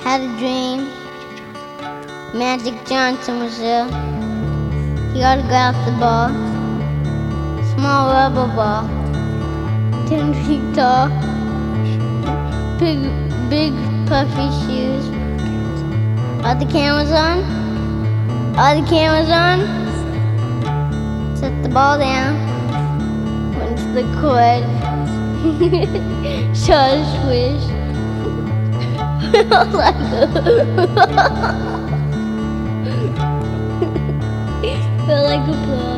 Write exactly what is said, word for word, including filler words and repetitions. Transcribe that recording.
Had a dream. Magic Johnson was there. He autographed the ball. Small rubber ball. Ten feet tall. Big, big puffy shoes. Are the cameras on? Are the cameras on? Set the ball down. Went to the court. Shot a swish. Felt like a Felt like a pro.